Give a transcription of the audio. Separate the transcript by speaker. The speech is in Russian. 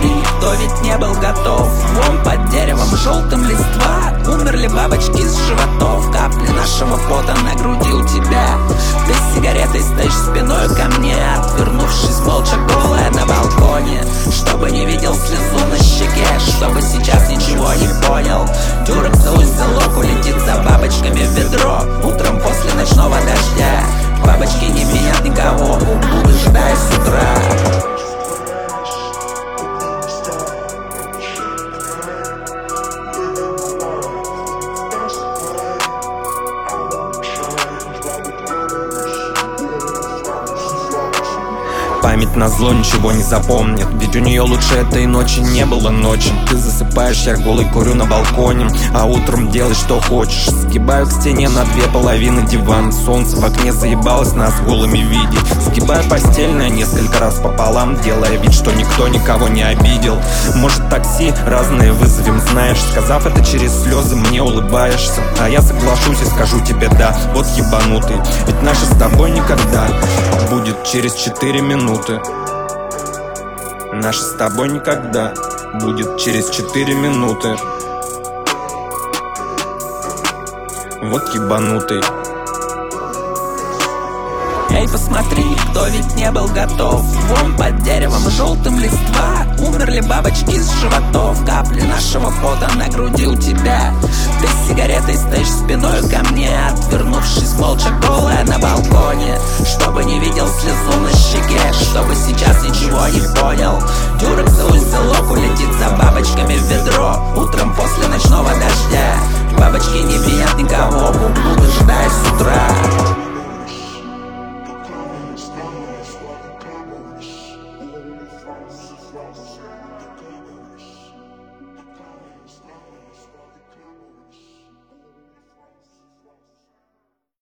Speaker 1: посмотри, никто ведь не был готов. Вон под деревом желтым листва умерли бабочки из животов. Капли нашего пота на груди у тебя. Ты с сигаретой стоишь спиной ко мне, отвернувшись молча голая на балконе. Чтобы не видел слезу на щеке, чтобы сейчас ничего не понял. Дюрок за узелок улетит за бабочками в ведро. Утром после ночного дождя бабочки не менят никого, убеждая с утра.
Speaker 2: Память назло ничего не запомнит, ведь у нее лучше этой ночи не было ночи. Ты засыпаешь, я голый курю на балконе, а утром делай что хочешь. Сгибаю к стене на две половины диван. Солнце в окне заебалось нас голыми видеть. Сгибаю постельное несколько раз пополам, делая вид, что никто никого не обидел. Может, такси разные вызовем, знаешь. Сказав это через слезы, мне улыбаешься, а я соглашусь и скажу тебе да. Вот ебанутый, ведь наше с тобой никогда будет через 4 минуты. Наше с тобой никогда будет через 4 минуты. Вот ебанутый.
Speaker 1: Эй, посмотри, никто ведь не был готов. Вон под деревом желтым листва умерли бабочки из животов. Капли нашего пота на груди у тебя. Ты с сигаретой стоишь спиной ко мне, отвернувшись молча голая на балконе. Чтобы не видел слезу на щеке, чтобы сейчас ничего не понял. Дюрок за узелок улетит за бабочками в ведро. Утром после ночного дождя бабочки не винят никого.